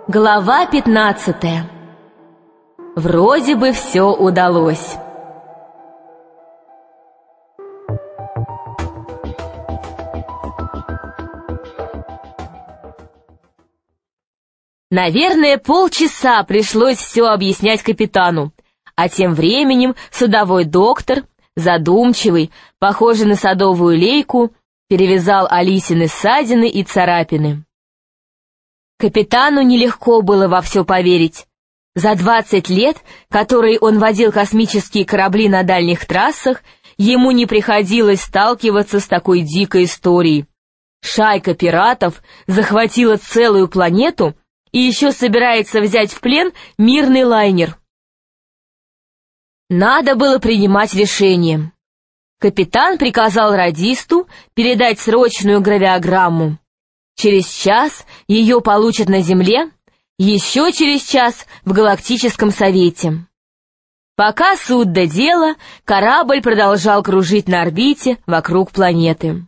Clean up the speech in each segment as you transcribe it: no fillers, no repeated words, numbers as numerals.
Глава 15. Вроде бы все удалось. Наверное, полчаса пришлось все объяснять капитану, а тем временем судовой доктор, задумчивый, похожий на садовую лейку, перевязал Алисины ссадины и царапины. Капитану нелегко было во все поверить. За 20 лет, которые он водил космические корабли на дальних трассах, ему не приходилось сталкиваться с такой дикой историей. Шайка пиратов захватила целую планету и еще собирается взять в плен мирный лайнер. Надо было принимать решение. Капитан приказал радисту передать срочную гравиограмму. Через час ее получат на Земле, еще через час в Галактическом Совете. Пока суд до дела, корабль продолжал кружить на орбите вокруг планеты.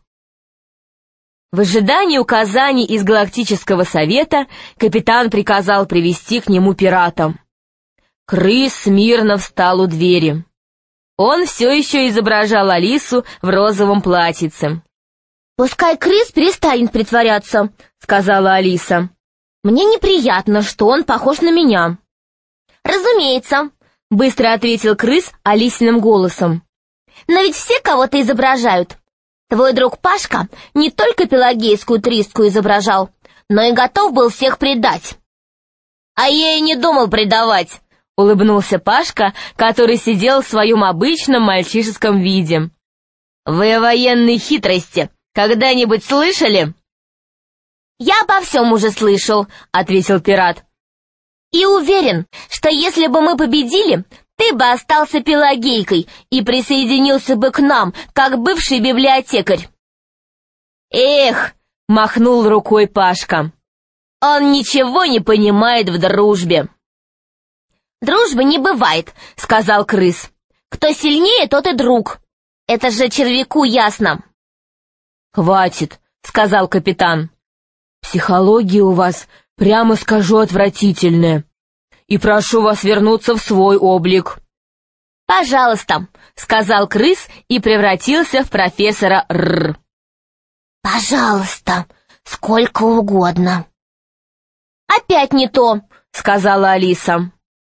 В ожидании указаний из Галактического Совета капитан приказал привести к нему пирата. Крыс смирно встал у двери. Он все еще изображал Алису в розовом платьице. «Пускай крыс перестанет притворяться», — сказала Алиса. «Мне неприятно, что он похож на меня». «Разумеется», — быстро ответил крыс Алисиным голосом. «Но ведь все кого-то изображают. Твой друг Пашка не только пелагейскую тристку изображал, но и готов был всех предать». «А я и не думал предавать», — улыбнулся Пашка, который сидел в своем обычном мальчишеском виде. «Вы о военной хитрости когда-нибудь слышали?» «Я обо всем уже слышал», — ответил пират. «И уверен, что если бы мы победили, ты бы остался пелагейкой и присоединился бы к нам, как бывший библиотекарь». «Эх», — махнул рукой Пашка, — «он ничего не понимает в дружбе». «Дружбы не бывает», — сказал крыс. «Кто сильнее, тот и друг. Это же червяку ясно». «Хватит», — сказал капитан. «Психология у вас, прямо скажу, отвратительная. И прошу вас вернуться в свой облик». «Пожалуйста», — сказал крыс и превратился в профессора Р. «Пожалуйста, сколько угодно». «Опять не то», — сказала Алиса.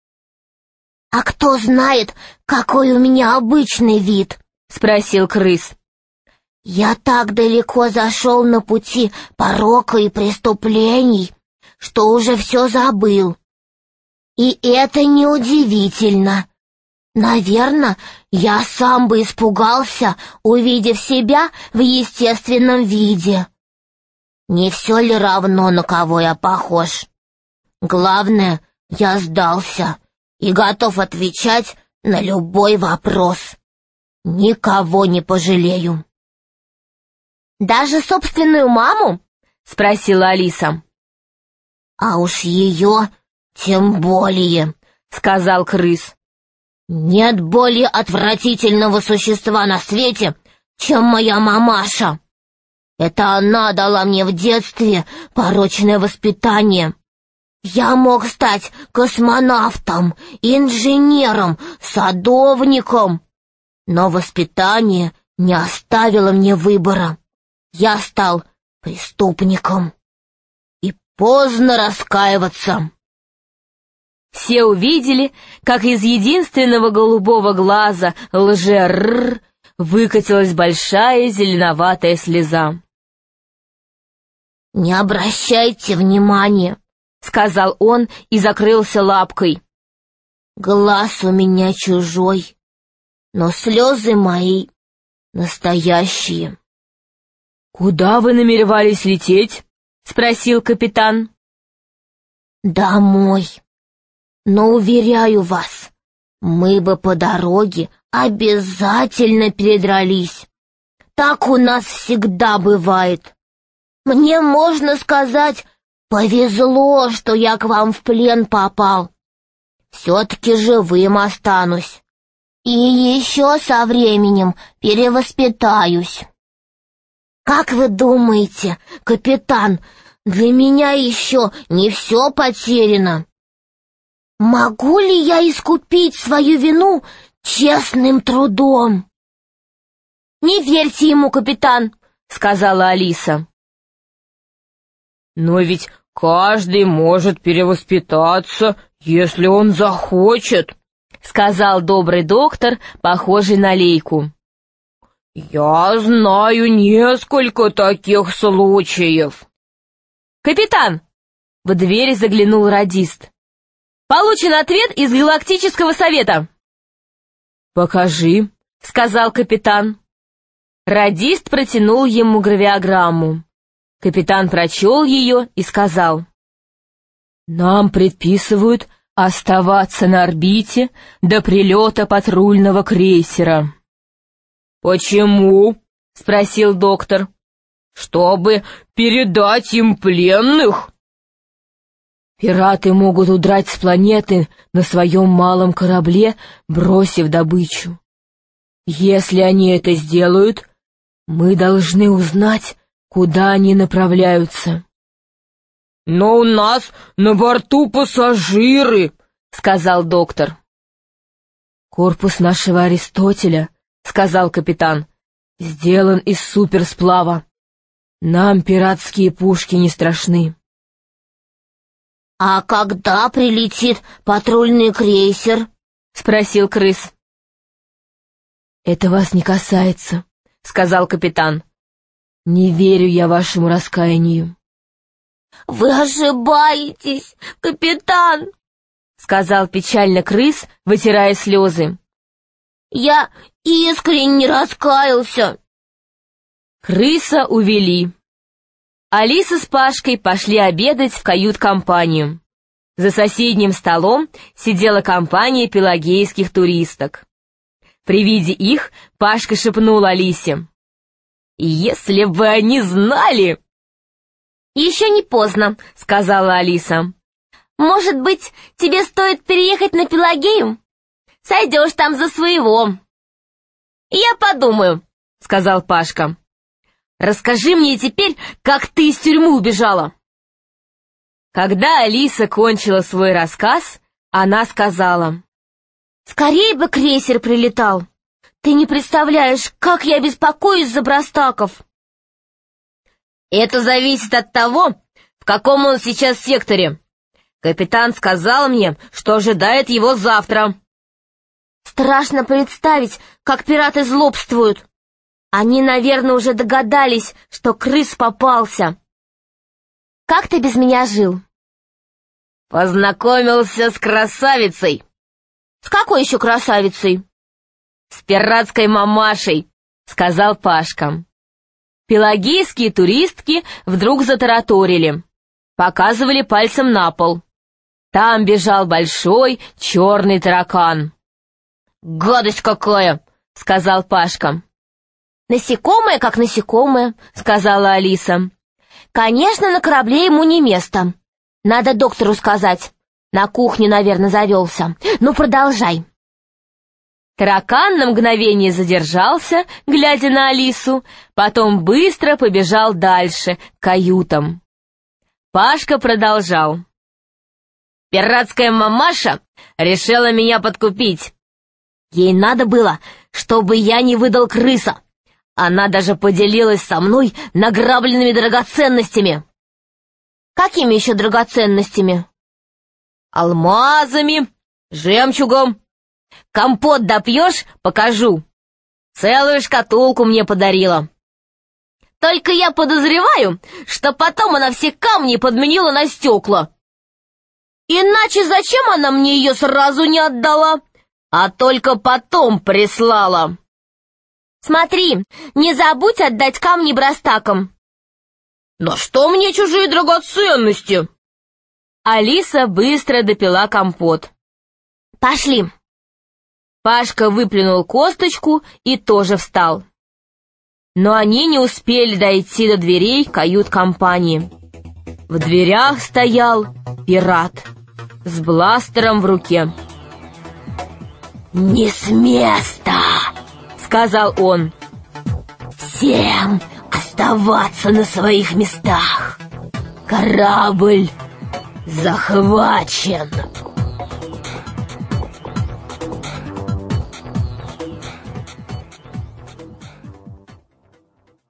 «А кто знает, какой у меня обычный вид?» — спросил крыс. «Я так далеко зашел на пути порока и преступлений, что уже все забыл. И это неудивительно. Наверное, я сам бы испугался, увидев себя в естественном виде. Не все ли равно, на кого я похож? Главное, я сдался и готов отвечать на любой вопрос. Никого не пожалею». «Даже собственную маму?» — спросила Алиса. «А уж ее тем более», — сказал крыс. «Нет более отвратительного существа на свете, чем моя мамаша. Это она дала мне в детстве порочное воспитание. Я мог стать космонавтом, инженером, садовником, но воспитание не оставило мне выбора. Я стал преступником. И поздно раскаиваться». Все увидели, как из единственного голубого глаза лже-Р выкатилась большая зеленоватая слеза. «Не обращайте внимания», — сказал он и закрылся лапкой. «Глаз у меня чужой, но слезы мои настоящие». «Куда вы намеревались лететь?» — спросил капитан. «Домой. Но, уверяю вас, мы бы по дороге обязательно передрались. Так у нас всегда бывает. Мне, можно сказать, повезло, что я к вам в плен попал. Все-таки живым останусь. И еще со временем перевоспитаюсь. Как вы думаете, капитан, для меня еще не все потеряно. Могу ли я искупить свою вину честным трудом?» «Не верьте ему, капитан», — сказала Алиса. «Но ведь каждый может перевоспитаться, если он захочет», — сказал добрый доктор, похожий на Лейку. «Я знаю несколько таких случаев». «Капитан!» — в дверь заглянул радист. «Получен ответ из Галактического совета». «Покажи», — сказал капитан. Радист протянул ему гравиограмму. Капитан прочел ее и сказал: «Нам предписывают оставаться на орбите до прилета патрульного крейсера». «Почему?» — спросил доктор. «Чтобы передать им пленных?» «Пираты могут удрать с планеты на своем малом корабле, бросив добычу. Если они это сделают, мы должны узнать, куда они направляются». «Но у нас на борту пассажиры», — сказал доктор. «Корпус нашего Аристотеля, — сказал капитан, — сделан из суперсплава. Нам пиратские пушки не страшны». «А когда прилетит патрульный крейсер?» — спросил крыс. «Это вас не касается», — сказал капитан. «Не верю я вашему раскаянию». «Вы ошибаетесь, капитан», — сказал печально крыс, вытирая слезы. «Я искренне раскаялся». Крыса увели. Алиса с Пашкой пошли обедать в кают-компанию. За соседним столом сидела компания пелагейских туристок. При виде их Пашка шепнул Алисе: «Если бы они знали!» «Еще не поздно», — сказала Алиса. «Может быть, тебе стоит переехать на Пелагею? Сойдешь там за своего». «Я подумаю», — сказал Пашка. «Расскажи мне теперь, как ты из тюрьмы убежала». Когда Алиса кончила свой рассказ, она сказала: «Скорее бы крейсер прилетал. Ты не представляешь, как я беспокоюсь за Брастаков». «Это зависит от того, в каком он сейчас секторе. Капитан сказал мне, что ожидает его завтра». «Страшно представить, как пираты злобствуют. Они, наверное, уже догадались, что крыс попался. Как ты без меня жил?» «Познакомился с красавицей». «С какой еще красавицей?» «С пиратской мамашей», — сказал Пашка. Пелагейские туристки вдруг затараторили, показывали пальцем на пол. Там бежал большой черный таракан. «Гадость какая!» — сказал Пашка. «Насекомое как насекомое», — сказала Алиса. «Конечно, на корабле ему не место. Надо доктору сказать. На кухне, наверное, завелся. Ну, продолжай». Таракан на мгновение задержался, глядя на Алису, потом быстро побежал дальше, к каютам. Пашка продолжал. «Пиратская мамаша решила меня подкупить. Ей надо было, чтобы я не выдал крыса. Она даже поделилась со мной награбленными драгоценностями». «Какими еще драгоценностями?» «Алмазами, жемчугом. Компот допьешь — покажу. Целую шкатулку мне подарила. Только я подозреваю, что потом она все камни подменила на стекла. Иначе зачем она мне ее сразу не отдала, а только потом прислала?» «Смотри, не забудь отдать камни Брастакам». «На что мне чужие драгоценности?» Алиса быстро допила компот. «Пошли». Пашка выплюнул косточку и тоже встал. Но они не успели дойти до дверей кают-компании. В дверях стоял пират с бластером в руке. «Не с места!» — сказал он. «Всем оставаться на своих местах!» Корабль захвачен.